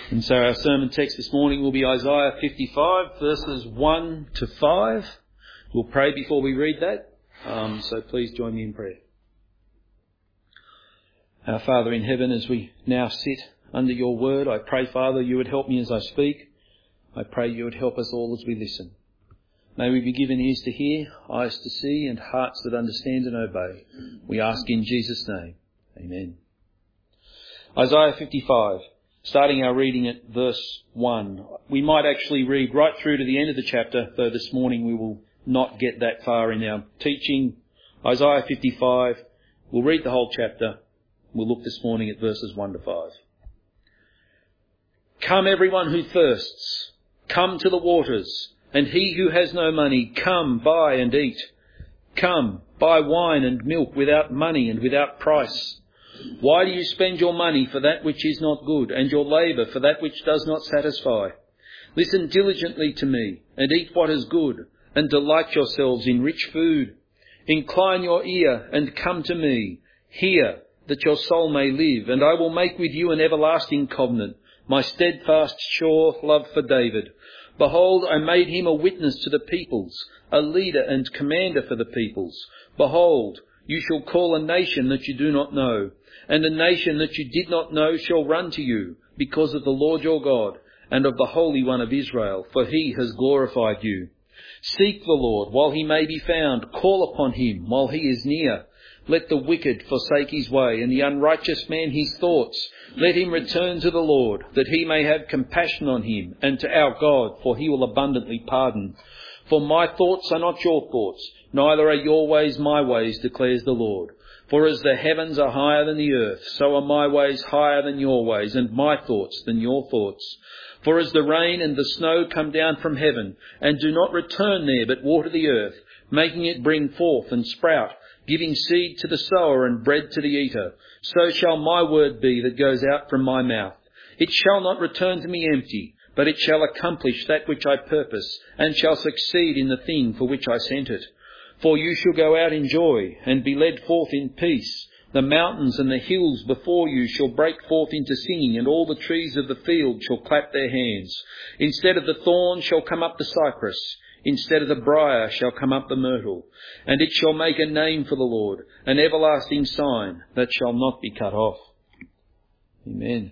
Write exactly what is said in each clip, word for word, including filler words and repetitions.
And so our sermon text this morning will be Isaiah fifty-five, verses one to five. We'll pray before we read that, um, so please join me in prayer. Our Father in heaven, as we now sit under your word, I pray, Father, you would help me as I speak. I pray you would help us all as we listen. May we be given ears to hear, eyes to see, and hearts that understand and obey. We ask in Jesus' name. Amen. Isaiah fifty-five, starting our reading at verse one. We might actually read right through to the end of the chapter, though this morning we will not get that far in our teaching. Isaiah fifty-five, we'll read the whole chapter. We'll look this morning at verses one to five. Come everyone who thirsts, come to the waters, and he who has no money, come buy and eat. Come, buy wine and milk without money and without price. Why do you spend your money for that which is not good, and your labour for that which does not satisfy? Listen diligently to me, and eat what is good, and delight yourselves in rich food. Incline your ear and come to me. Hear, that your soul may live, and I will make with you an everlasting covenant, my steadfast, sure love for David. Behold, I made him a witness to the peoples, a leader and commander for the peoples. Behold, you shall call a nation that you do not know, and a nation that you did not know shall run to you, because of the Lord your God, and of the Holy One of Israel, for he has glorified you. Seek the Lord while he may be found, call upon him while he is near. Let the wicked forsake his way, and the unrighteous man his thoughts. Let him return to the Lord, that he may have compassion on him, and to our God, for he will abundantly pardon. For my thoughts are not your thoughts, neither are your ways my ways, declares the Lord. For as the heavens are higher than the earth, so are my ways higher than your ways, and my thoughts than your thoughts. For as the rain and the snow come down from heaven, and do not return there, but water the earth, making it bring forth and sprout, giving seed to the sower and bread to the eater, so shall my word be that goes out from my mouth. It shall not return to me empty, but it shall accomplish that which I purpose, and shall succeed in the thing for which I sent it. For you shall go out in joy, and be led forth in peace. The mountains and the hills before you shall break forth into singing, and all the trees of the field shall clap their hands. Instead of the thorn shall come up the cypress, instead of the briar shall come up the myrtle. And it shall make a name for the Lord, an everlasting sign that shall not be cut off. Amen.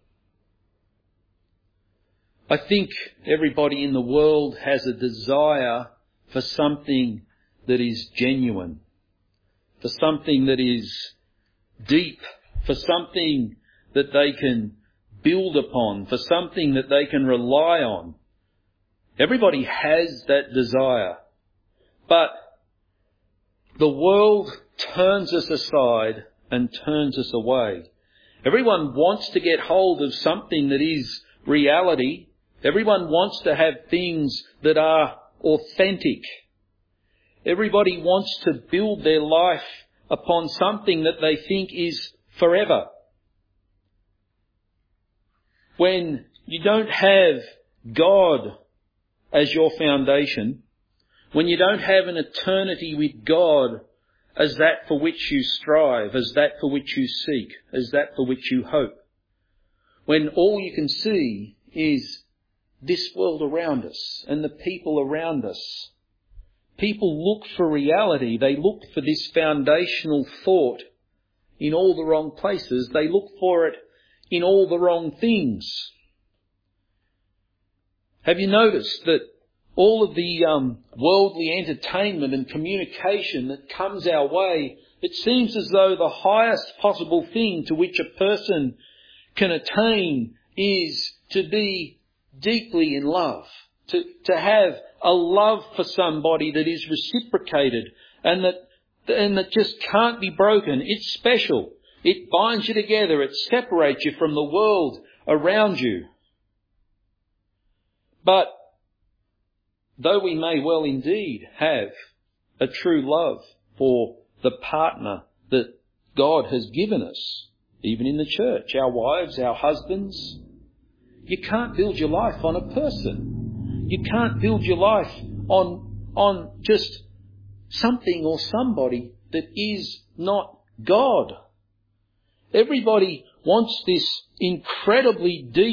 I think everybody in the world has a desire for something that is genuine, for something that is deep, for something that they can build upon, for something that they can rely on. Everybody has that desire, but the world turns us aside and turns us away. Everyone wants to get hold of something that is reality. Everyone wants to have things that are authentic. Everybody wants to build their life upon something that they think is forever. When you don't have God as your foundation, when you don't have an eternity with God as that for which you strive, as that for which you seek, as that for which you hope, when all you can see is this world around us and the people around us, people look for reality. They look for this foundational thought in all the wrong places. They look for it in all the wrong things. Have you noticed that all of the um, worldly entertainment and communication that comes our way, it seems as though the highest possible thing to which a person can attain is to be deeply in love, to, to have a love for somebody that is reciprocated and that, and that just can't be broken. It's special. It binds you together. It separates you from the world around you. But though we may well indeed have a true love for the partner that God has given us, even in the church, our wives, our husbands, you can't build your life on a person. You can't build your life on, on just something or somebody that is not God. Everybody wants this incredibly deep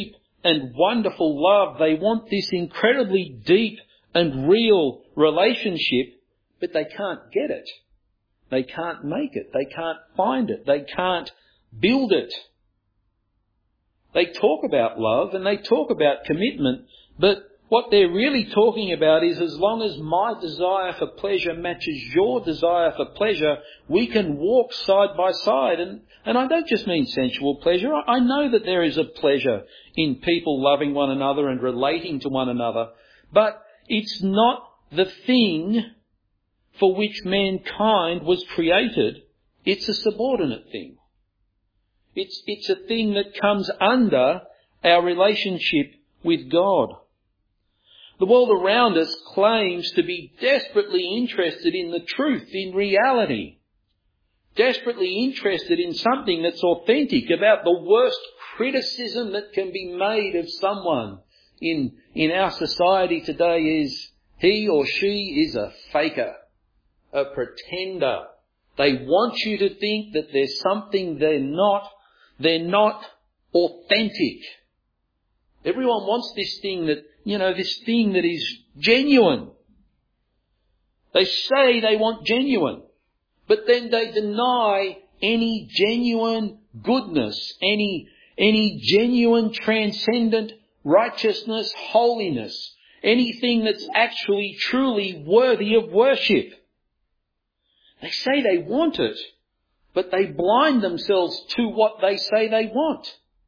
and wonderful love. They want this incredibly deep and real relationship, but they can't get it. They can't make it. They can't find it. They can't build it. They talk about love and they talk about commitment, but what they're really talking about is as long as my desire for pleasure matches your desire for pleasure, we can walk side by side. And, and I don't just mean sensual pleasure. I, I know that there is a pleasure in people loving one another and relating to one another, but it's not the thing for which mankind was created. It's a subordinate thing. It's, it's a thing that comes under our relationship with God. The world around us claims to be desperately interested in the truth, in reality. Desperately interested in something that's authentic, about the worst criticism that can be made of someone in, in our society today is he or she is a faker, a pretender. They want you to think that there's something they're not. They're not authentic. Everyone wants this thing that, you know, this thing that is genuine. They say they want genuine, but then they deny any genuine goodness, any, any genuine transcendent righteousness, holiness, anything that's actually truly worthy of worship. They say they want it, but they blind themselves to what they say they want.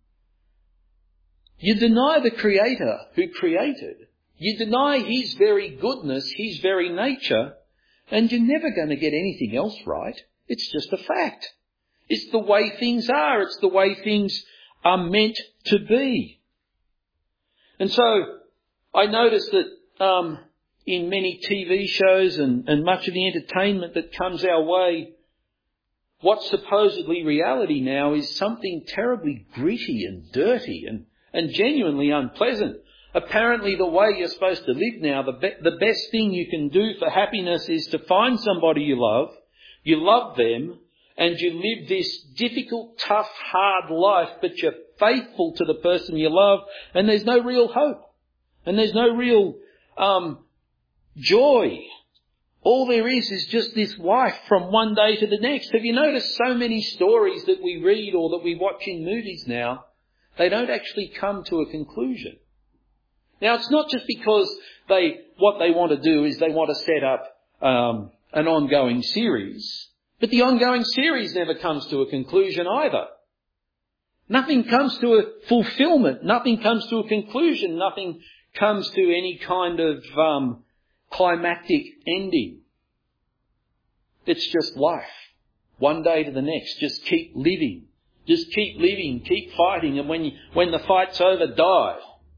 You deny the Creator who created. You deny His very goodness, His very nature, and you're never going to get anything else right. It's just a fact. It's the way things are. It's the way things are meant to be. And so I notice that um, in many T V shows and, and much of the entertainment that comes our way, what's supposedly reality now is something terribly gritty and dirty and, and genuinely unpleasant. Apparently the way you're supposed to live now, the, be- the best thing you can do for happiness is to find somebody you love, you love them, and you live this difficult, tough, hard life, but you're faithful to the person you love, and there's no real hope. And there's no real um, joy. All there is is just this life from one day to the next. Have you noticed so many stories that we read or that we watch in movies now, they don't actually come to a conclusion. Now, it's not just because they what they want to do is they want to set up um, an ongoing series, but the ongoing series never comes to a conclusion either. Nothing comes to a fulfillment. Nothing comes to a conclusion. Nothing comes to any kind of um, climactic ending. It's just life. One day to the next. Just keep living. Just keep living. Keep fighting. And when you, when the fight's over, die.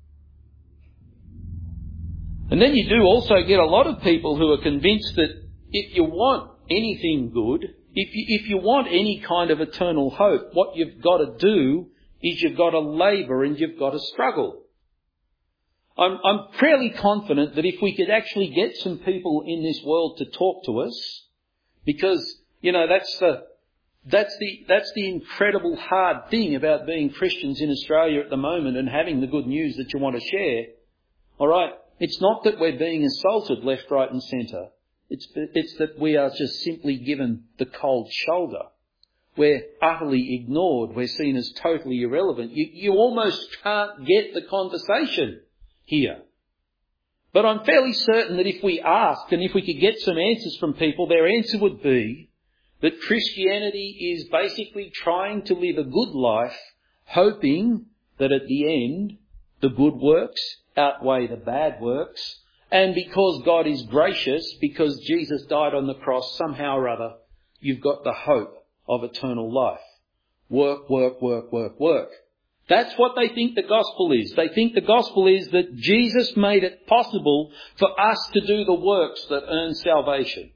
And then you do also get a lot of people who are convinced that if you want anything good, if you, if you want any kind of eternal hope, what you've got to do is you've got to labour and you've got to struggle. I'm, I'm fairly confident that if we could actually get some people in this world to talk to us, because, you know, that's the, that's the, that's the incredible hard thing about being Christians in Australia at the moment and having the good news that you want to share. All right. It's not that we're being assaulted left, right and centre. It's, it's that we are just simply given the cold shoulder. We're utterly ignored. We're seen as totally irrelevant. You, you almost can't get the conversation here. But I'm fairly certain that if we asked and if we could get some answers from people, their answer would be that Christianity is basically trying to live a good life, hoping that at the end the good works outweigh the bad works, and because God is gracious, because Jesus died on the cross, somehow or other, you've got the hope of eternal life. Work, work, work, work, work. That's what they think the gospel is. They think the gospel is that Jesus made it possible for us to do the works that earn salvation.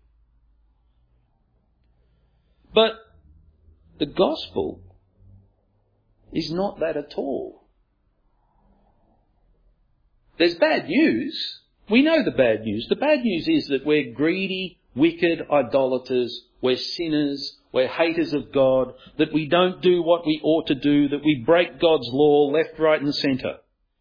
But the gospel is not that at all. There's bad news. We know the bad news. The bad news is that we're greedy, wicked idolaters, we're sinners, we're haters of God, that we don't do what we ought to do, that we break God's law left, right and centre.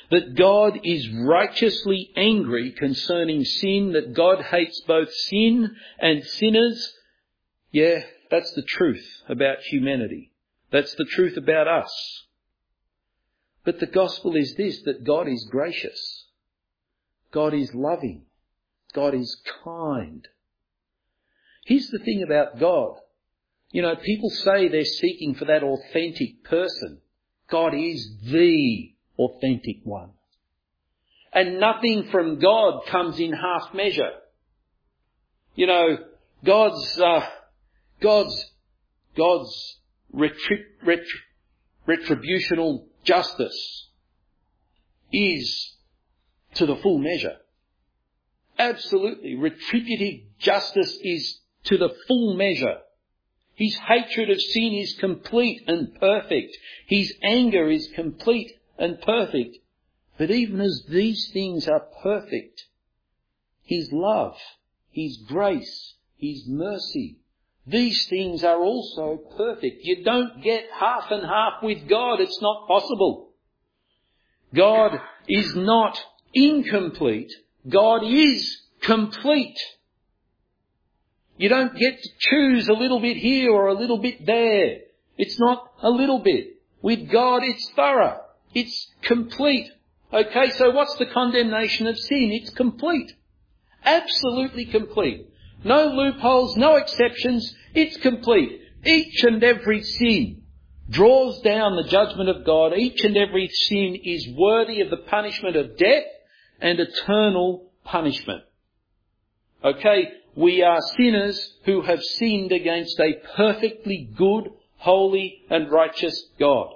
that God is righteously angry concerning sin, that God hates both sin and sinners. Yeah, that's the truth about humanity. That's the truth about us. But the gospel is this, that God is gracious. God is loving. God is kind. Here's the thing about God. You know, people say they're seeking for that authentic person. God is the authentic one. And nothing from God comes in half measure. You know, God's, uh, God's, God's retrib- retri- retributional justice is to the full measure. Absolutely. Retributive justice is to the full measure. His hatred of sin is complete and perfect. His anger is complete and perfect. But even as these things are perfect, His love, His grace, His mercy, these things are also perfect. You don't get half and half with God. It's not possible. God is not incomplete. God is complete. You don't get to choose a little bit here or a little bit there. It's not a little bit. With God, it's thorough. It's complete. Okay, so what's the condemnation of sin? It's complete. Absolutely complete. No loopholes, no exceptions. It's complete. Each and every sin draws down the judgment of God. Each and every sin is worthy of the punishment of death and eternal punishment. Okay, we are sinners who have sinned against a perfectly good, holy and righteous God.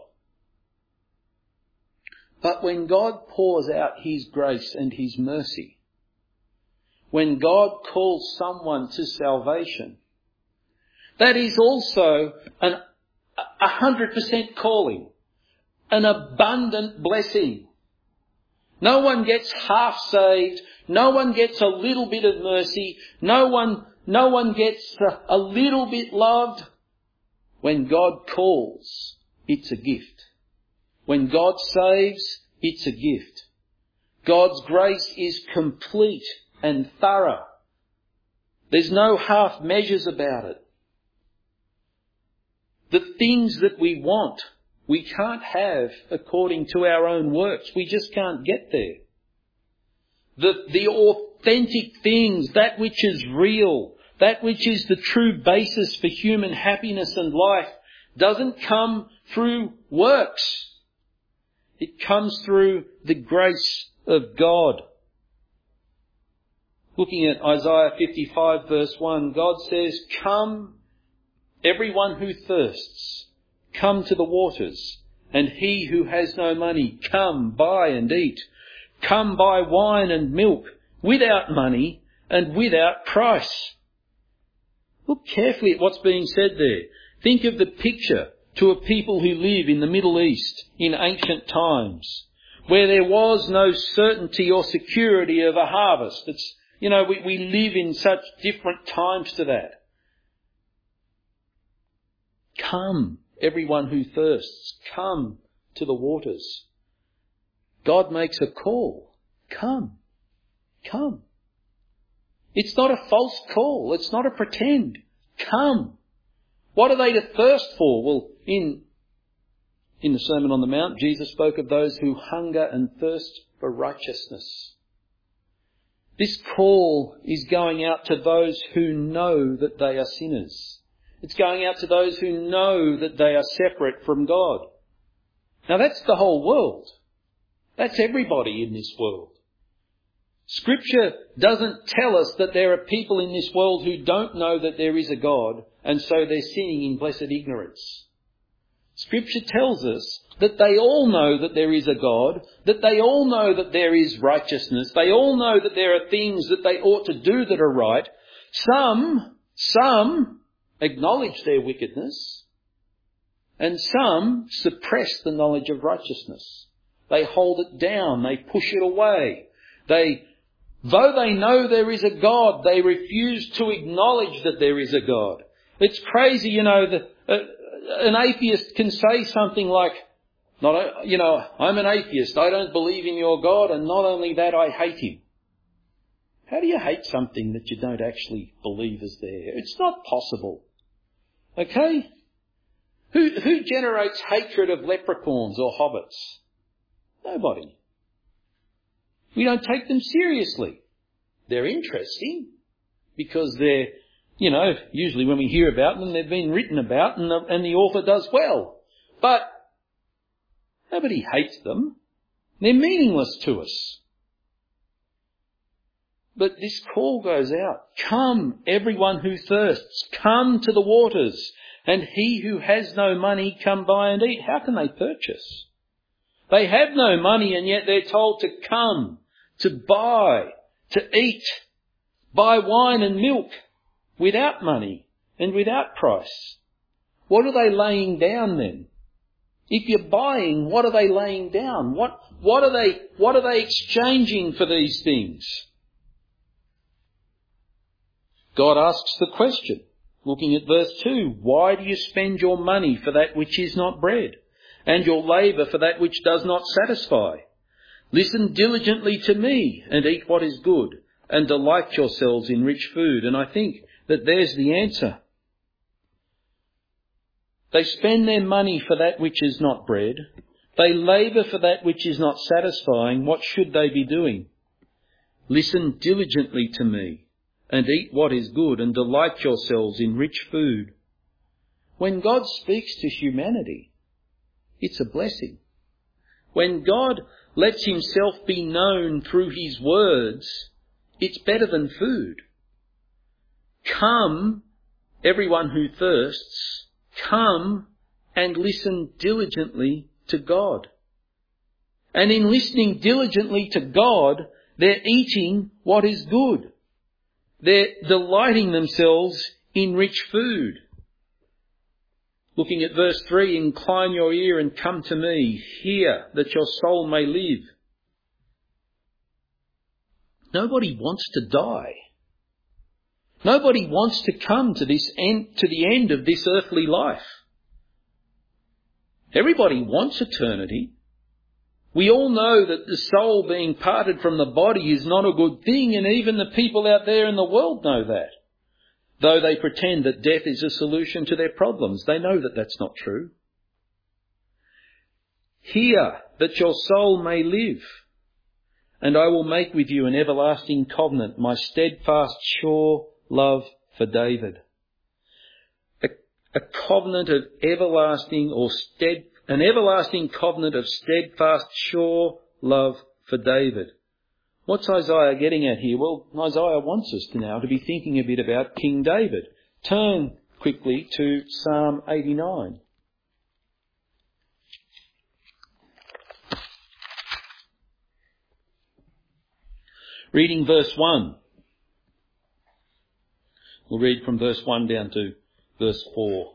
But when God pours out His grace and His mercy, when God calls someone to salvation, that is also an a hundred percent calling, an abundant blessing. No one gets half saved. No one gets a little bit of mercy. No one, no one gets a, a little bit loved. When God calls, it's a gift. When God saves, it's a gift. God's grace is complete and thorough. There's no half measures about it. The things that we want, we can't have according to our own works. We just can't get there. The, the authentic things, that which is real, that which is the true basis for human happiness and life, doesn't come through works. It comes through the grace of God. Looking at Isaiah fifty-five verse one, God says, "Come, everyone who thirsts, come to the waters, and he who has no money, come, buy and eat. Come buy wine and milk without money and without price." Look carefully at what's being said there. Think of the picture to a people who live in the Middle East in ancient times, where there was no certainty or security of a harvest. It's, you know, we, we live in such different times to that. Come, everyone who thirsts, come to the waters. God makes a call. Come. Come. It's not a false call. It's not a pretend. Come. What are they to thirst for? Well, in, in the Sermon on the Mount, Jesus spoke of those who hunger and thirst for righteousness. This call is going out to those who know that they are sinners. It's going out to those who know that they are separate from God. Now that's the whole world. That's everybody in this world. Scripture doesn't tell us that there are people in this world who don't know that there is a God, and so they're sinning in blessed ignorance. Scripture tells us that they all know that there is a God, that they all know that there is righteousness, they all know that there are things that they ought to do that are right. Some, some acknowledge their wickedness, and some suppress the knowledge of righteousness. They hold it down, they push it away. They, though they know there is a God, they refuse to acknowledge that there is a God. It's crazy, you know, that uh, an atheist can say something like, Not, you know, I'm an atheist. I don't believe in your God, and not only that, I hate him. How do you hate something that you don't actually believe is there? It's not possible. Okay? Who, who generates hatred of leprechauns or hobbits? Nobody. We don't take them seriously. They're interesting because they're, you know, usually when we hear about them, they've been written about and the, and the author does well. But nobody hates them. They're meaningless to us. But this call goes out. Come, everyone who thirsts, come to the waters, and he who has no money, come buy and eat. How can they purchase? They have no money, and yet they're told to come, to buy, to eat, buy wine and milk without money and without price. What are they laying down then? If you're buying, what are they laying down? What, what are they, what are they exchanging for these things? God asks the question, looking at verse two, why do you spend your money for that which is not bread, and your labour for that which does not satisfy? Listen diligently to me, and eat what is good, and delight yourselves in rich food. And I think that there's the answer. They spend their money for that which is not bread. They labour for that which is not satisfying. What should they be doing? Listen diligently to me, and eat what is good, and delight yourselves in rich food. When God speaks to humanity, it's a blessing. When God lets himself be known through his words, it's better than food. Come, everyone who thirsts, come and listen diligently to God. And in listening diligently to God, they're eating what is good. They're delighting themselves in rich food. Looking at verse three, incline your ear and come to me, hear that your soul may live. Nobody wants to die. Nobody wants to come to this end, to the end of this earthly life. Everybody wants eternity. We all know that the soul being parted from the body is not a good thing, and even the people out there in the world know that. Though they pretend that death is a solution to their problems, they know that that's not true. Hear that your soul may live, and I will make with you an everlasting covenant, my steadfast, sure love for David. A, a covenant of everlasting or stead, an everlasting covenant of steadfast, sure love for David. What's Isaiah getting at here? Well, Isaiah wants us to now to be thinking a bit about King David. Turn quickly to Psalm eighty-nine. Reading verse one. We'll read from verse one down to verse four.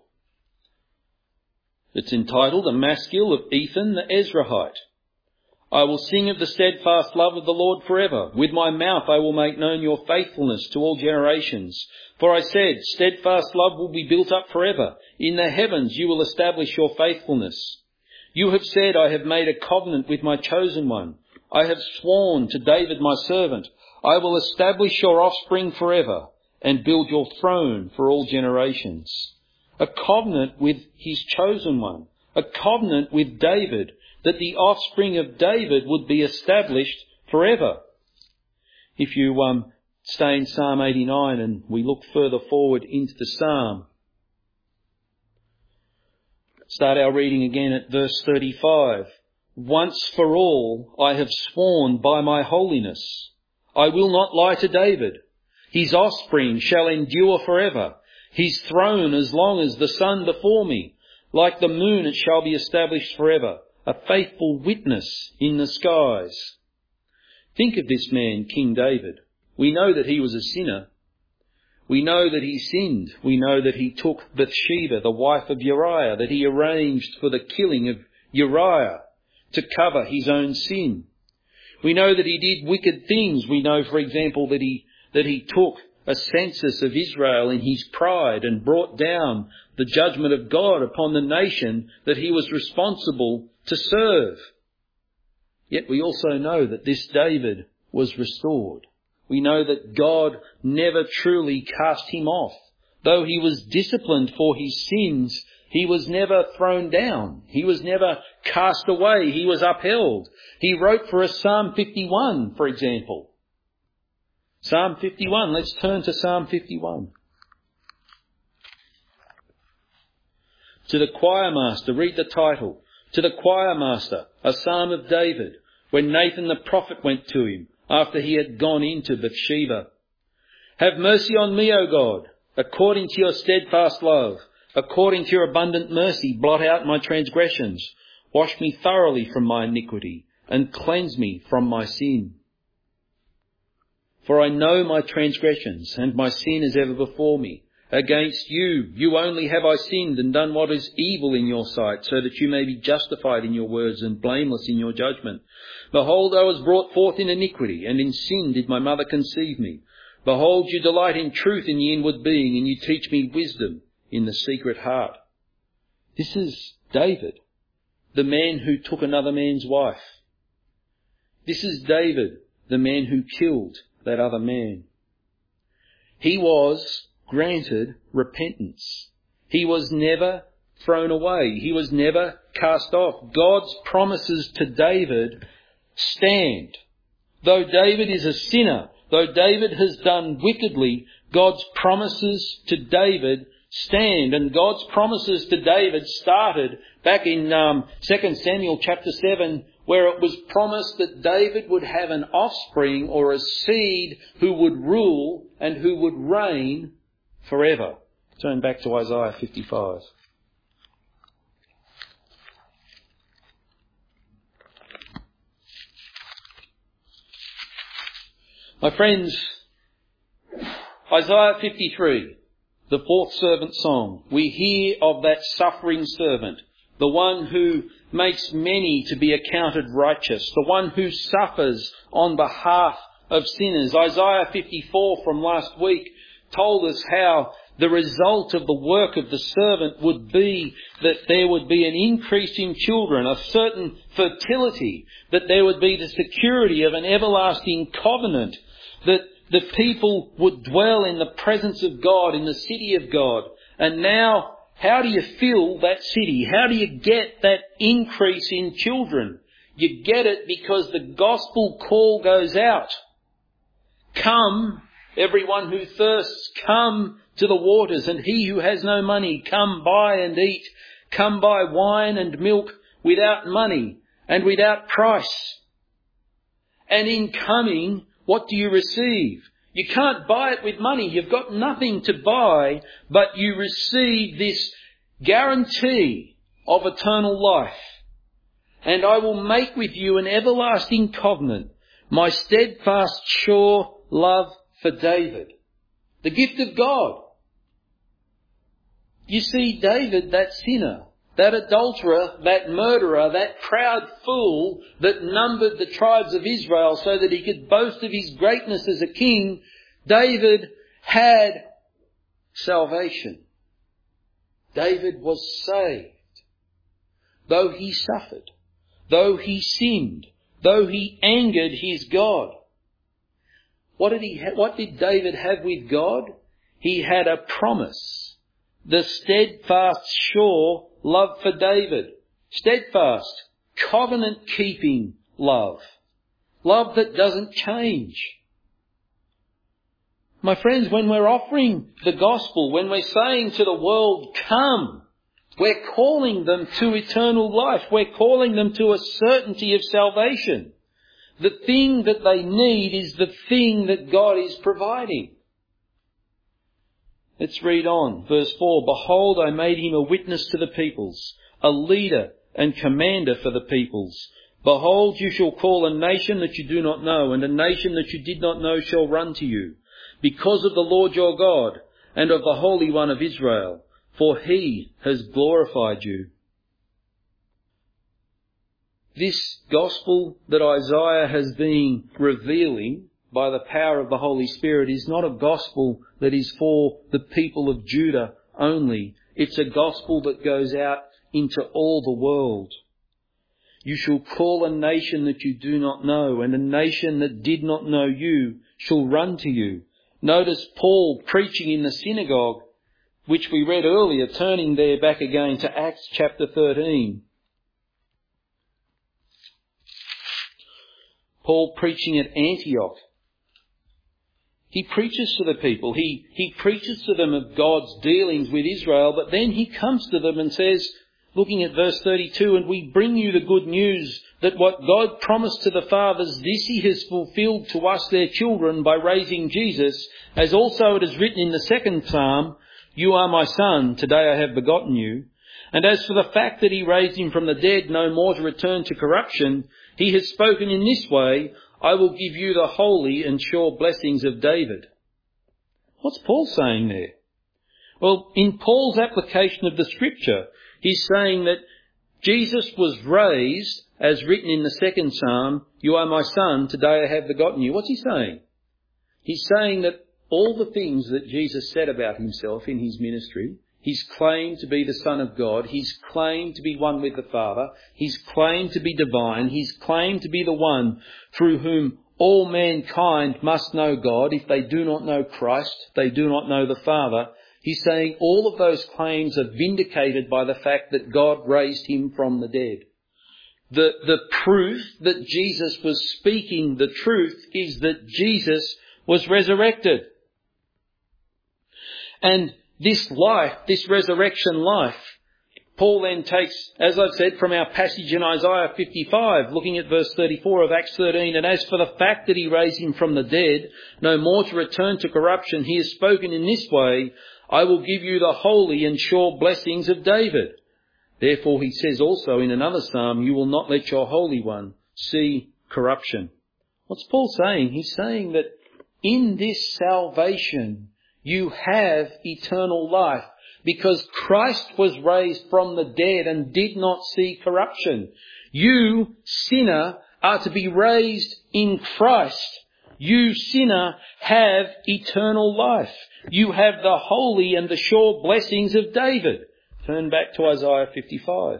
It's entitled, A Maskil of Ethan the Ezrahite. I will sing of the steadfast love of the Lord forever. With my mouth I will make known your faithfulness to all generations. For I said, steadfast love will be built up forever. In the heavens you will establish your faithfulness. You have said, I have made a covenant with my chosen one. I have sworn to David my servant, I will establish your offspring forever and build your throne for all generations. A covenant with his chosen one. A covenant with David, that the offspring of David would be established forever. If you um, stay in Psalm eighty-nine and we look further forward into the psalm, start our reading again at verse thirty-five. Once for all I have sworn by my holiness, I will not lie to David. His offspring shall endure forever, his throne as long as the sun before me. Like the moon it shall be established forever, a faithful witness in the skies. Think of this man, King David. We know that he was a sinner. We know that he sinned. We know that he took Bathsheba, the wife of Uriah, that he arranged for the killing of Uriah to cover his own sin. We know that he did wicked things. We know, for example, that he, that he took a census of Israel in his pride and brought down the judgment of God upon the nation that he was responsible to serve. Yet we also know that this David was restored. We know that God never truly cast him off. Though he was disciplined for his sins, he was never thrown down. He was never cast away. He was upheld. He wrote for us Psalm fifty-one, for example. Psalm fifty-one. Let's turn to Psalm fifty-one. To the choir master, read the title. To the choir master, a psalm of David, when Nathan the prophet went to him after he had gone into Bathsheba. Have mercy on me, O God, according to your steadfast love. According to your abundant mercy, blot out my transgressions. Wash me thoroughly from my iniquity and cleanse me from my sin. For I know my transgressions, and my sin is ever before me. Against you, you only have I sinned and done what is evil in your sight, so that you may be justified in your words and blameless in your judgment. Behold, I was brought forth in iniquity, and in sin did my mother conceive me. Behold, you delight in truth in the inward being, and you teach me wisdom in the secret heart. This is David, the man who took another man's wife. This is David, the man who killed that other man. He was granted repentance. He was never thrown away. He was never cast off. God's promises to David stand. Though David is a sinner, though David has done wickedly, God's promises to David stand. And God's promises to David started back in um, Second Samuel chapter seven, where it was promised that David would have an offspring or a seed who would rule and who would reign forever. Turn back to Isaiah fifty-five. My friends, Isaiah fifty-three, the fourth servant song. We hear of that suffering servant, the one who makes many to be accounted righteous, the one who suffers on behalf of sinners. Isaiah fifty-four from last week told us how the result of the work of the servant would be that there would be an increase in children, a certain fertility, that there would be the security of an everlasting covenant, that the people would dwell in the presence of God, in the city of God. And now, how do you fill that city? How do you get that increase in children? You get it because the gospel call goes out. Come, everyone who thirsts, come to the waters, and he who has no money, come buy and eat. Come buy wine and milk without money and without price. And in coming, what do you receive? You can't buy it with money. You've got nothing to buy, but you receive this guarantee of eternal life. And I will make with you an everlasting covenant, my steadfast, sure love for David. The gift of God. You see, David, that sinner, that adulterer, that murderer, that proud fool that numbered the tribes of Israel so that he could boast of his greatness as a king, David had salvation. David was saved. Though he suffered, though he sinned, though he angered his God. What did he ha- what did David have with God? He had a promise. The steadfast, sure love for David. Steadfast, covenant-keeping love. Love that doesn't change. My friends, when we're offering the gospel, when we're saying to the world, come, we're calling them to eternal life. We're calling them to a certainty of salvation. The thing that they need is the thing that God is providing. Let's read on. Verse four. Behold, I made him a witness to the peoples, a leader and commander for the peoples. Behold, you shall call a nation that you do not know, and a nation that you did not know shall run to you, because of the Lord your God and of the Holy One of Israel, for he has glorified you. This gospel that Isaiah has been revealing by the power of the Holy Spirit is not a gospel that is for the people of Judah only. It's a gospel that goes out into all the world. You shall call a nation that you do not know, and a nation that did not know you shall run to you. Notice Paul preaching in the synagogue, which we read earlier, turning there back again to Acts chapter thirteen. Paul preaching at Antioch. He preaches to the people. He, he preaches to them of God's dealings with Israel, but then he comes to them and says, looking at verse thirty-two, and we bring you the good news that what God promised to the fathers, this he has fulfilled to us their children by raising Jesus, as also it is written in the second psalm, you are my son, today I have begotten you. And as for the fact that he raised him from the dead, no more to return to corruption, he has spoken in this way, I will give you the holy and sure blessings of David. What's Paul saying there? Well, in Paul's application of the scripture, he's saying that Jesus was raised, as written in the second psalm, you are my son, today I have begotten you. What's he saying? He's saying that all the things that Jesus said about himself in his ministry, he's claimed to be the Son of God, he's claimed to be one with the Father, he's claimed to be divine, he's claimed to be the one through whom all mankind must know God. If they do not know Christ, they do not know the Father. He's saying all of those claims are vindicated by the fact that God raised him from the dead. The, the proof that Jesus was speaking the truth is that Jesus was resurrected. And this life, this resurrection life, Paul then takes, as I've said, from our passage in Isaiah fifty-five, looking at verse thirty-four of Acts thirteen, and as for the fact that he raised him from the dead, no more to return to corruption, he has spoken in this way, I will give you the holy and sure blessings of David. Therefore he says also in another psalm, you will not let your Holy One see corruption. What's Paul saying? He's saying that in this salvation you have eternal life because Christ was raised from the dead and did not see corruption. You, sinner, are to be raised in Christ. You, sinner, have eternal life. You have the holy and the sure blessings of David. Turn back to Isaiah fifty-five.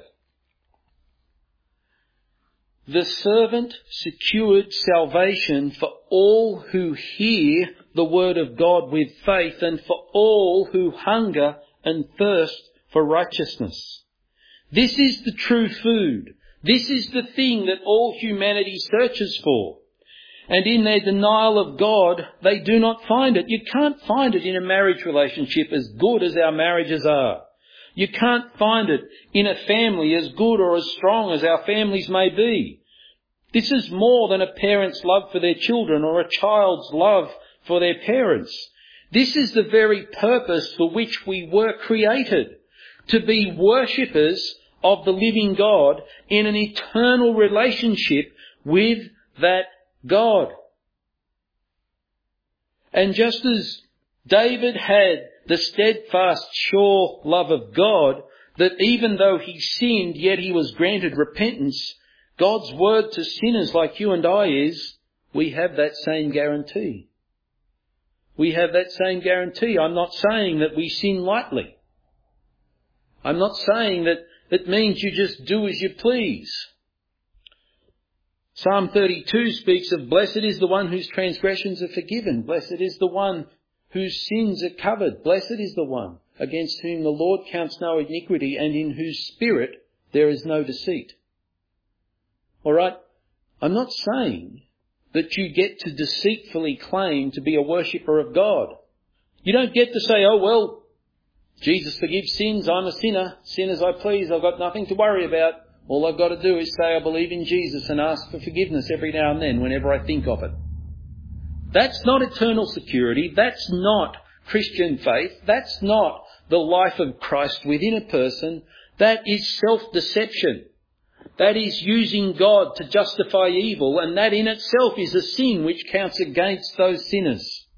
The servant secured salvation for all who hear the word of God with faith and for all who hunger and thirst for righteousness. This is the true food. This is the thing that all humanity searches for. And in their denial of God, they do not find it. You can't find it in a marriage relationship as good as our marriages are. You can't find it in a family as good or as strong as our families may be. This is more than a parent's love for their children or a child's love for their parents. This is the very purpose for which we were created, to be worshippers of the living God in an eternal relationship with that God. And just as David had the steadfast, sure love of God, that even though he sinned, yet he was granted repentance, God's word to sinners like you and I is, we have that same guarantee. We have that same guarantee. I'm not saying that we sin lightly. I'm not saying that it means you just do as you please. Psalm thirty-two speaks of blessed is the one whose transgressions are forgiven. Blessed is the one whose sins are covered. Blessed is the one against whom the Lord counts no iniquity and in whose spirit there is no deceit. All right, I'm not saying that you get to deceitfully claim to be a worshipper of God. You don't get to say, oh, well, Jesus forgives sins, I'm a sinner, sin as I please, I've got nothing to worry about. All I've got to do is say I believe in Jesus and ask for forgiveness every now and then whenever I think of it. That's not eternal security. That's not Christian faith. That's not the life of Christ within a person. That is self-deception. That is using God to justify evil, and that in itself is a sin which counts against those sinners.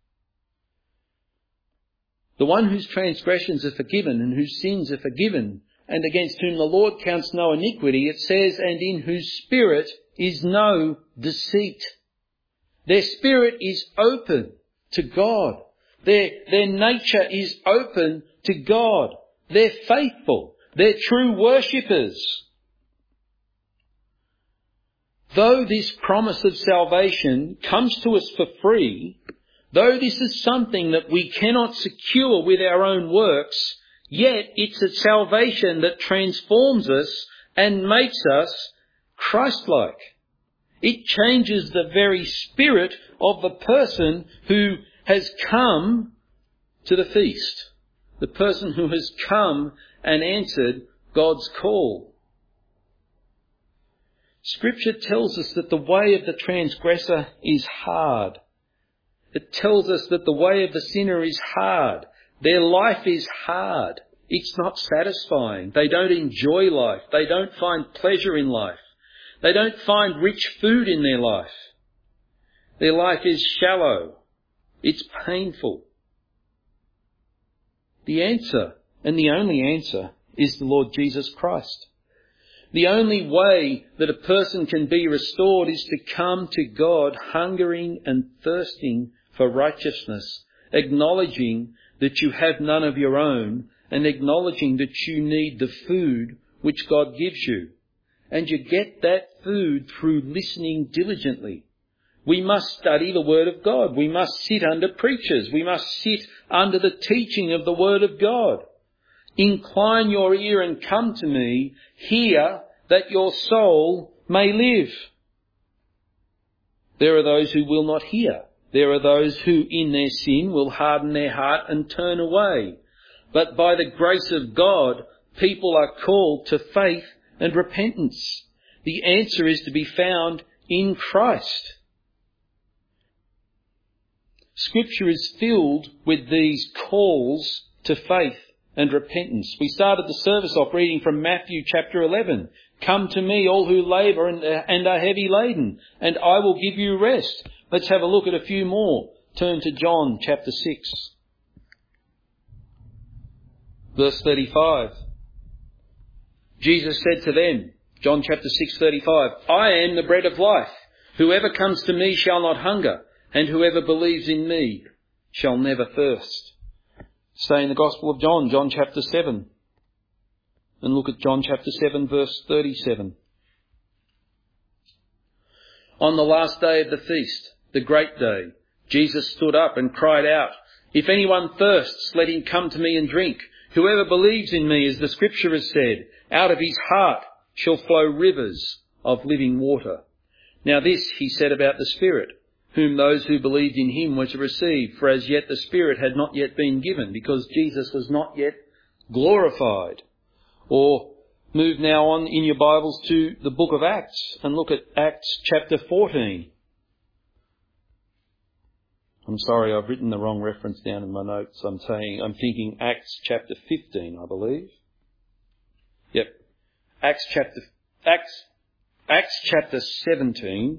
The one whose transgressions are forgiven and whose sins are forgiven, and against whom the Lord counts no iniquity, it says, and in whose spirit is no deceit. Their spirit is open to God. Their, their nature is open to God. They're faithful. They're true worshippers. though this promise of salvation comes to us for free, though this is something that we cannot secure with our own works, yet it's a salvation that transforms us and makes us Christ-like. It changes the very spirit of the person who has come to the feast, the person who has come and answered God's call. Scripture tells us that the way of the transgressor is hard. It tells us that the way of the sinner is hard. Their life is hard. It's not satisfying. They don't enjoy life. They don't find pleasure in life. They don't find rich food in their life. Their life is shallow. It's painful. The answer, and the only answer, is the Lord Jesus Christ. The only way that a person can be restored is to come to God hungering and thirsting for righteousness, acknowledging that you have none of your own and acknowledging that you need the food which God gives you. And you get that food through listening diligently. We must study the Word of God. We must sit under preachers. We must sit under the teaching of the Word of God. Incline your ear and come to me, hear that your soul may live. There are those who will not hear. There are those who in their sin will harden their heart and turn away. But by the grace of God, people are called to faith and repentance. The answer is to be found in Christ. Scripture is filled with these calls to faith and repentance. We started the service off reading from Matthew chapter eleven. Come to me, all who labour and are heavy laden, and I will give you rest. Let's have a look at a few more. Turn to John chapter six. Verse thirty-five. Jesus said to them, John chapter six, thirty-five, I am the bread of life. Whoever comes to me shall not hunger, and whoever believes in me shall never thirst. Stay in the Gospel of John, John chapter seven. And look at John chapter seven, verse thirty-seven. On the last day of the feast, the great day, Jesus stood up and cried out, If anyone thirsts, let him come to me and drink. Whoever believes in me, as the Scripture has said, out of his heart shall flow rivers of living water. Now this he said about the Spirit, whom those who believed in him were to receive, for as yet the Spirit had not yet been given, because Jesus was not yet glorified. Or move now on in your Bibles to the book of Acts and look at Acts chapter fourteen. I'm sorry, I've written the wrong reference down in my notes. I'm saying, I'm thinking Acts chapter fifteen, I believe. Yep. Acts chapter, Acts, Acts chapter seventeen,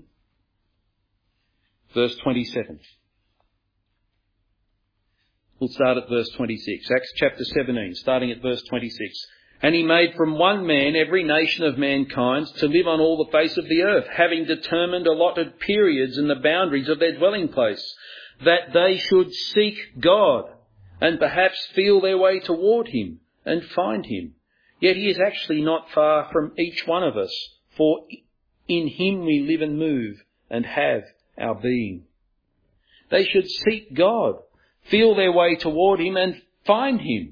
verse twenty-seven. We'll start at verse twenty-six. Acts chapter seventeen, starting at verse twenty-six. And he made from one man every nation of mankind to live on all the face of the earth, having determined allotted periods and the boundaries of their dwelling place, that they should seek God and perhaps feel their way toward him and find him. Yet he is actually not far from each one of us, for in him we live and move and have our being. They should seek God, feel their way toward him and find him.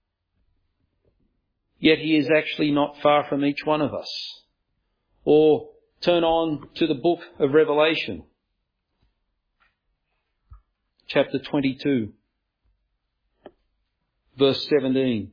Yet he is actually not far from each one of us. Or turn on to the book of Revelation, chapter twenty-two, verse seventeen.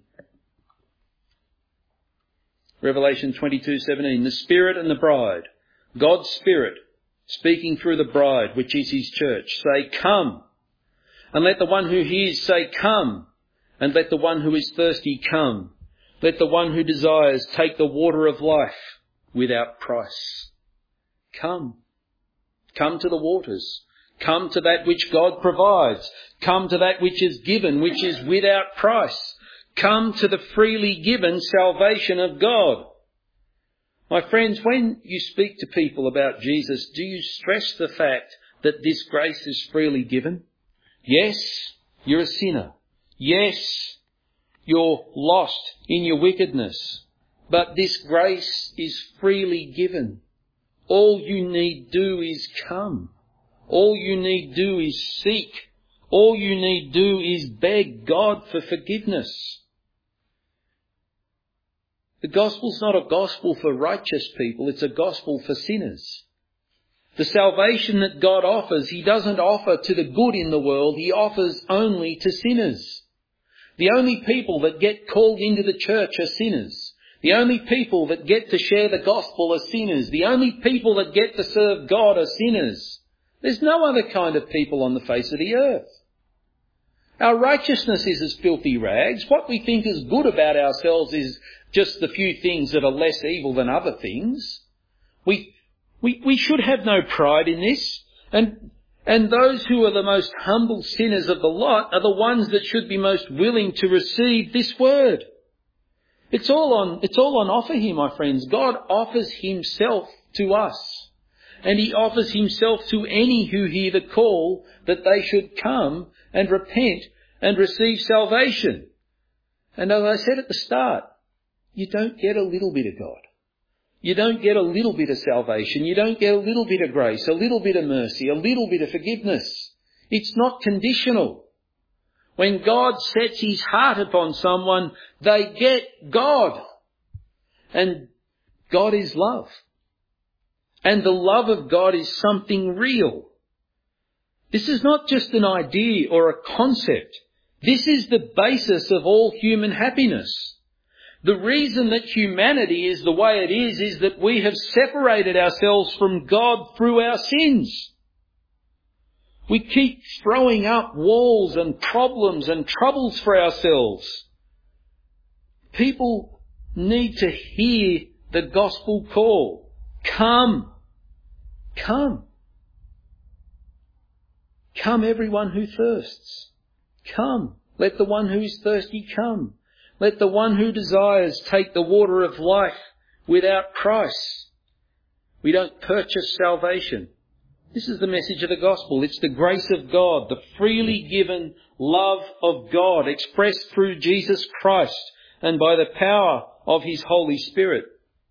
Revelation twenty-two, seventeen. The Spirit and the bride, God's Spirit, speaking through the bride, which is his church, say, Come. And let the one who hears say, Come. And let the one who is thirsty come. Let the one who desires take the water of life without price. Come. Come to the waters. Come to that which God provides. Come to that which is given, which is without price. Come to the freely given salvation of God. My friends, when you speak to people about Jesus, do you stress the fact that this grace is freely given? Yes, you're a sinner. Yes, you're lost in your wickedness. But this grace is freely given. All you need do is come. All you need do is seek. All you need do is beg God for forgiveness. The gospel's not a gospel for righteous people, it's a gospel for sinners. The salvation that God offers, He doesn't offer to the good in the world, He offers only to sinners. The only people that get called into the church are sinners. The only people that get to share the gospel are sinners. The only people that get to serve God are sinners. There's no other kind of people on the face of the earth. Our righteousness is as filthy rags. What we think is good about ourselves is just the few things that are less evil than other things. We, we, we should have no pride in this. And, and those who are the most humble sinners of the lot are the ones that should be most willing to receive this word. It's all on, it's all on offer here, my friends. God offers Himself to us. And He offers Himself to any who hear the call that they should come and repent and receive salvation. And as I said at the start, you don't get a little bit of God. You don't get a little bit of salvation. You don't get a little bit of grace, a little bit of mercy, a little bit of forgiveness. It's not conditional. When God sets His heart upon someone, they get God. And God is love. And the love of God is something real. This is not just an idea or a concept. This is the basis of all human happiness. The reason that humanity is the way it is, is that we have separated ourselves from God through our sins. We keep throwing up walls and problems and troubles for ourselves. People need to hear the gospel call. Come. Come. Come, everyone who thirsts. Come. Let the one who is thirsty come. Let the one who desires take the water of life without price. We don't purchase salvation. This is the message of the gospel. It's the grace of God, the freely given love of God expressed through Jesus Christ and by the power of His Holy Spirit.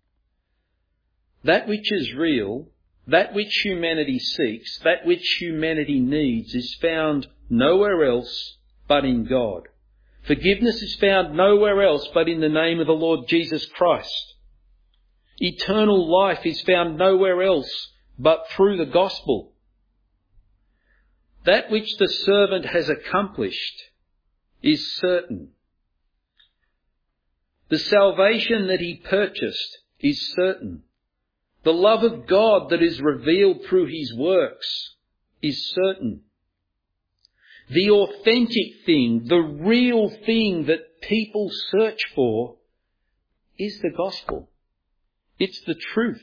That which is real, that which humanity seeks, that which humanity needs is found nowhere else but in God. Forgiveness is found nowhere else but in the name of the Lord Jesus Christ. Eternal life is found nowhere else but through the gospel. That which the servant has accomplished is certain. The salvation that he purchased is certain. The love of God that is revealed through His works is certain. The authentic thing, the real thing that people search for is the gospel. It's the truth.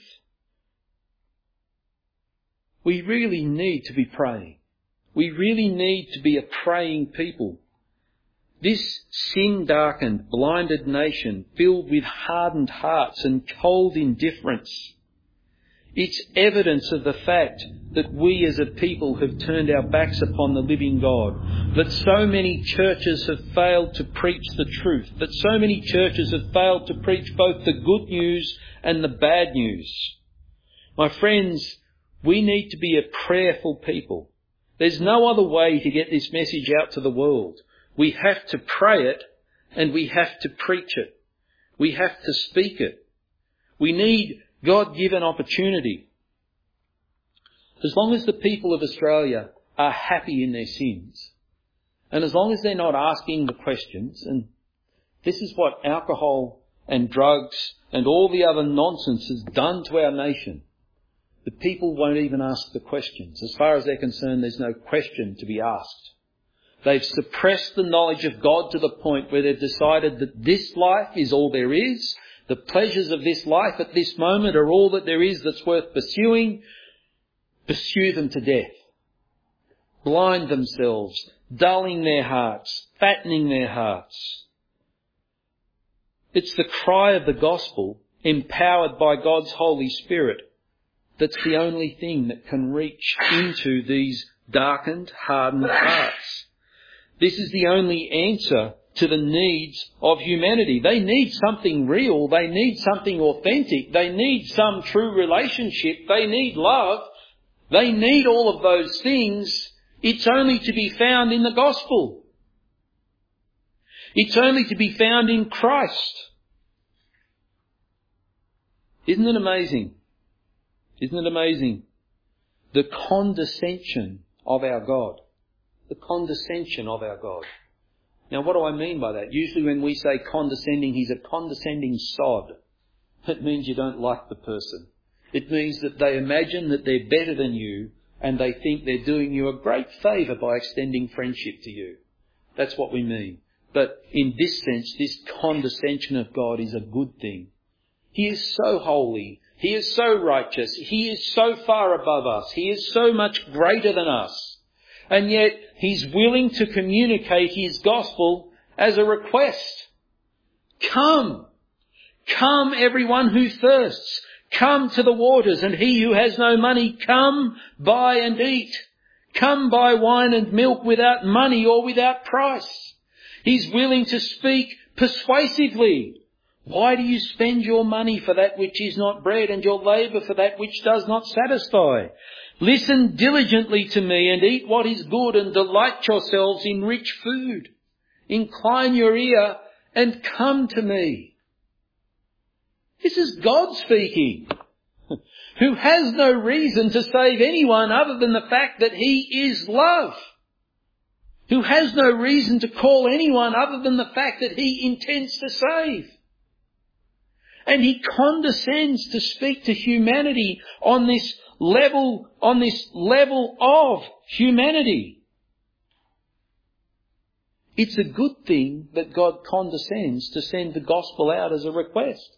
We really need to be praying. We really need to be a praying people. This sin-darkened, blinded nation filled with hardened hearts and cold indifference, it's evidence of the fact that we as a people have turned our backs upon the living God, that so many churches have failed to preach the truth, that so many churches have failed to preach both the good news and the bad news. My friends, we need to be a prayerful people. There's no other way to get this message out to the world. We have to pray it and we have to preach it. We have to speak it. We need God-given opportunity. As long as the people of Australia are happy in their sins, and as long as they're not asking the questions, and this is what alcohol and drugs and all the other nonsense has done to our nation, the people won't even ask the questions. As far as they're concerned, there's no question to be asked. They've suppressed the knowledge of God to the point where they've decided that this life is all there is. The pleasures of this life at this moment are all that there is that's worth pursuing. Pursue them to death. Blind themselves, dulling their hearts, fattening their hearts. It's the cry of the gospel, empowered by God's Holy Spirit, that's the only thing that can reach into these darkened, hardened hearts. This is the only answer to the needs of humanity. They need something real. They need something authentic. They need some true relationship. They need love. They need all of those things. It's only to be found in the gospel. It's only to be found in Christ. Isn't it amazing? Isn't it amazing? The condescension of our God. The condescension of our God. Now, what do I mean by that? Usually when we say condescending, he's a condescending sod. It means you don't like the person. It means that they imagine that they're better than you and they think they're doing you a great favour by extending friendship to you. That's what we mean. But in this sense, this condescension of God is a good thing. He is so holy. He is so righteous. He is so far above us. He is so much greater than us. And yet he's willing to communicate his gospel as a request. Come. Come, everyone who thirsts. Come to the waters, and he who has no money, come, buy and eat. Come buy wine and milk without money or without price. He's willing to speak persuasively. Why do you spend your money for that which is not bread, and your labour for that which does not satisfy? Listen diligently to me and eat what is good, and delight yourselves in rich food. Incline your ear and come to me. This is God speaking, who has no reason to save anyone other than the fact that he is love, who has no reason to call anyone other than the fact that he intends to save. And he condescends to speak to humanity on this level, on this level of humanity. It's a good thing that God condescends to send the gospel out as a request.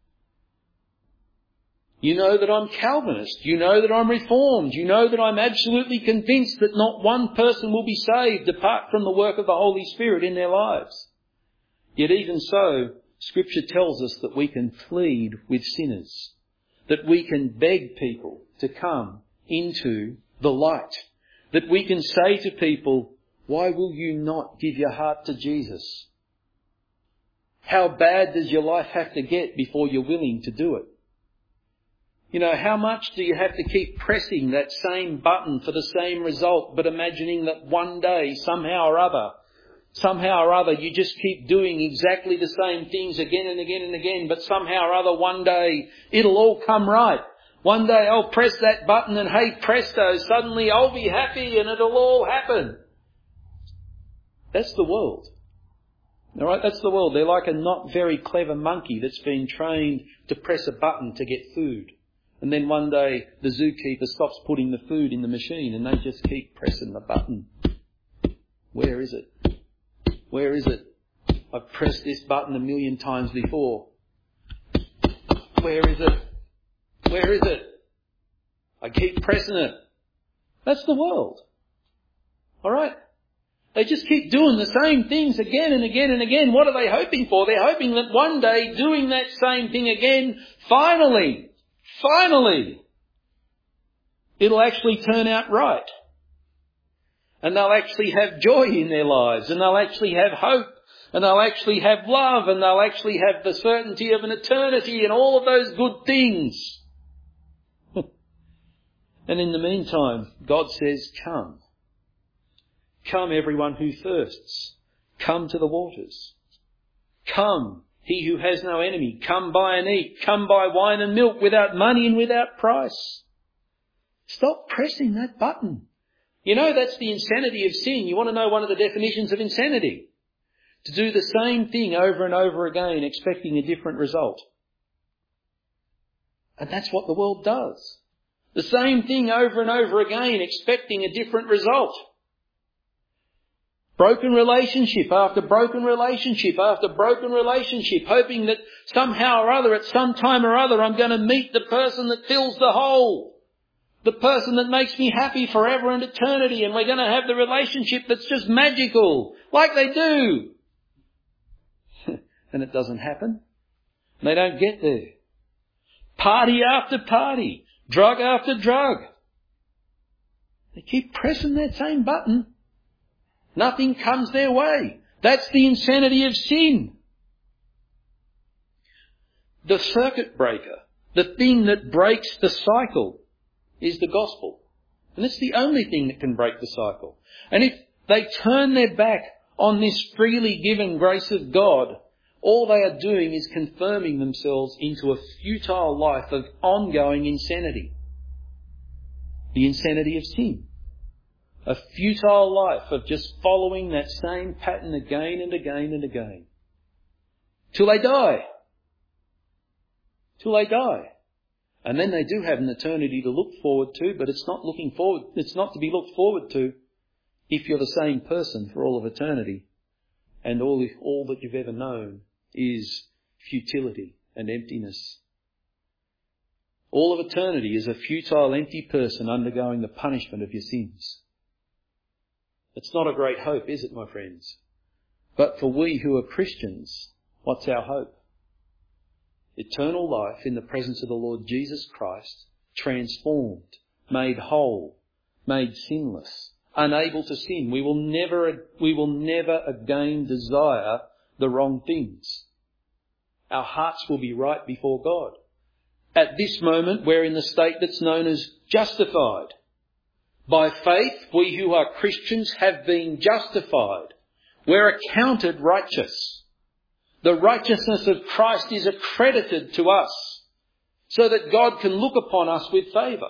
You know that I'm Calvinist. You know that I'm Reformed. You know that I'm absolutely convinced that not one person will be saved apart from the work of the Holy Spirit in their lives. Yet even so, Scripture tells us that we can plead with sinners, that we can beg people to come into the light, that we can say to people, why will you not give your heart to Jesus? How bad does your life have to get before you're willing to do it? You know, how much do you have to keep pressing that same button for the same result, but imagining that one day, somehow or other, somehow or other, you just keep doing exactly the same things again and again and again, but somehow or other, one day, it'll all come right. One day I'll press that button and hey presto, suddenly I'll be happy and it'll all happen. That's the world. All right, that's the world. They're like a not very clever monkey that's been trained to press a button to get food. And then one day the zookeeper stops putting the food in the machine and they just keep pressing the button. Where is it? Where is it? I've pressed this button a million times before. Where is it? Where is it? I keep pressing it. That's the world. All right? They just keep doing the same things again and again and again. What are they hoping for? They're hoping that one day, doing that same thing again, finally, finally, it'll actually turn out right. And they'll actually have joy in their lives, and they'll actually have hope, and they'll actually have love, and they'll actually have the certainty of an eternity and all of those good things. And in the meantime, God says, come. Come, everyone who thirsts. Come to the waters. Come, he who has no enemy. Come buy and eat. Come buy wine and milk without money and without price. Stop pressing that button. You know, that's the insanity of sin. You want to know one of the definitions of insanity? To do the same thing over and over again, expecting a different result. And that's what the world does. The same thing over and over again, expecting a different result. Broken relationship after broken relationship after broken relationship, hoping that somehow or other, at some time or other, I'm going to meet the person that fills the hole. The person that makes me happy forever and eternity, and we're going to have the relationship that's just magical, like they do. And it doesn't happen. They don't get there. Party after party, drug after drug. They keep pressing that same button. Nothing comes their way. That's the insanity of sin. The circuit breaker, the thing that breaks the cycle, is the gospel. And it's the only thing that can break the cycle. And if they turn their back on this freely given grace of God, all they are doing is confirming themselves into a futile life of ongoing insanity. The insanity of sin. A futile life of just following that same pattern again and again and again. Till they die. Till they die. And then they do have an eternity to look forward to, but it's not looking forward, it's not to be looked forward to if you're the same person for all of eternity. And all, all that you've ever known is futility and emptiness. All of eternity is a futile, empty person undergoing the punishment of your sins. It's not a great hope, is it, my friends? But for we who are Christians, what's our hope? Eternal life in the presence of the Lord Jesus Christ, transformed, made whole, made sinless, unable to sin. We will never, we will never again desire the wrong things. Our hearts will be right before God. At this moment, we're in the state that's known as justified. By faith, we who are Christians have been justified. We're accounted righteous. The righteousness of Christ is accredited to us so that God can look upon us with favour.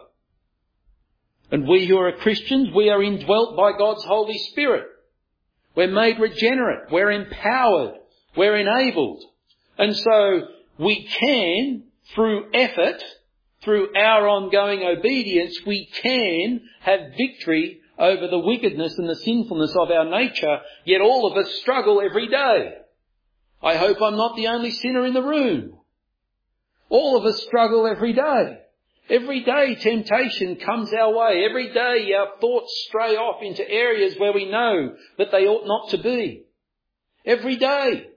And we who are Christians, we are indwelt by God's Holy Spirit. We're made regenerate. We're empowered. We're enabled. And so we can, through effort, through our ongoing obedience, we can have victory over the wickedness and the sinfulness of our nature, yet all of us struggle every day. I hope I'm not the only sinner in the room. All of us struggle every day. Every day temptation comes our way. Every day our thoughts stray off into areas where we know that they ought not to be. Every day.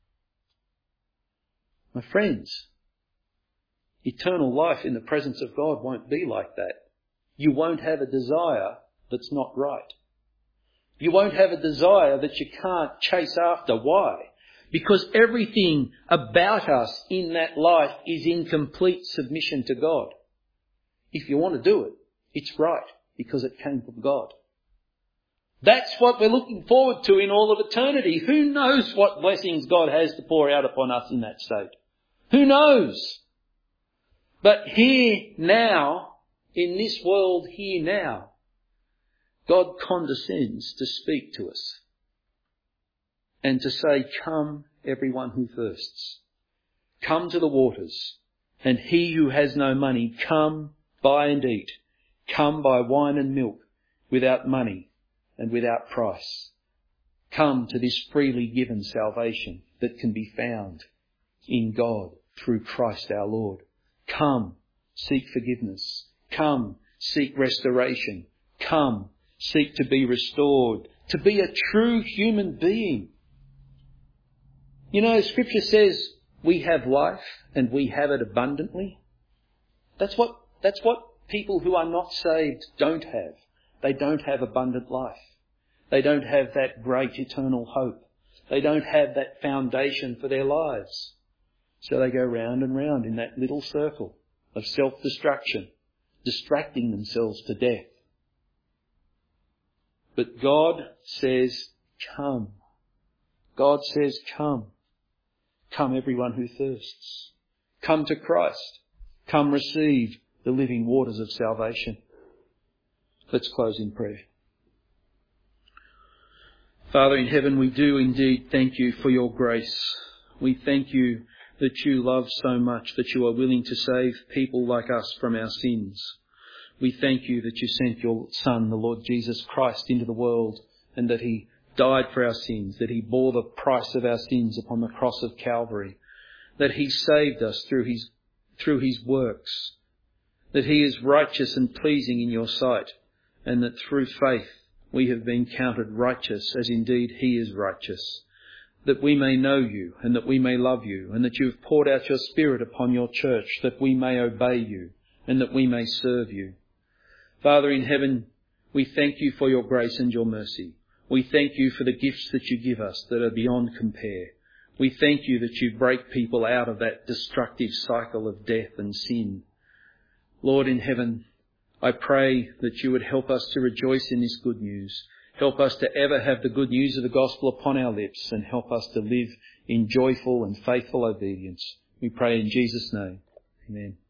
My friends, eternal life in the presence of God won't be like that. You won't have a desire that's not right. You won't have a desire that you can't chase after. Why? Because everything about us in that life is in complete submission to God. If you want to do it, it's right because it came from God. That's what we're looking forward to in all of eternity. Who knows what blessings God has to pour out upon us in that state? Who knows? But here now, in this world here now, God condescends to speak to us and to say, come everyone who thirsts. Come to the waters, and he who has no money, come buy and eat. Come buy wine and milk without money and without price. Come to this freely given salvation that can be found in God through Christ our Lord. Come, seek forgiveness. Come, seek restoration. Come, seek to be restored, to be a true human being. You know, Scripture says we have life and we have it abundantly. That's what, that's what people who are not saved don't have. They don't have abundant life. They don't have that great eternal hope. They don't have that foundation for their lives. So they go round and round in that little circle of self-destruction, distracting themselves to death. But God says, come. God says, come. Come everyone who thirsts. Come to Christ. Come receive the living waters of salvation. Let's close in prayer. Father in heaven, we do indeed thank you for your grace. We thank you that you love so much that you are willing to save people like us from our sins. We thank you that you sent your Son, the Lord Jesus Christ, into the world and that he died for our sins, that he bore the price of our sins upon the cross of Calvary, that he saved us through his, through his works, that he is righteous and pleasing in your sight, and that through faith we have been counted righteous as indeed he is righteous, that we may know you and that we may love you, and that you have poured out your Spirit upon your church that we may obey you and that we may serve you. Father in heaven, we thank you for your grace and your mercy. We thank you for the gifts that you give us that are beyond compare. We thank you that you break people out of that destructive cycle of death and sin. Lord in heaven, I pray that you would help us to rejoice in this good news. Help us to ever have the good news of the gospel upon our lips, and help us to live in joyful and faithful obedience. We pray in Jesus' name. Amen.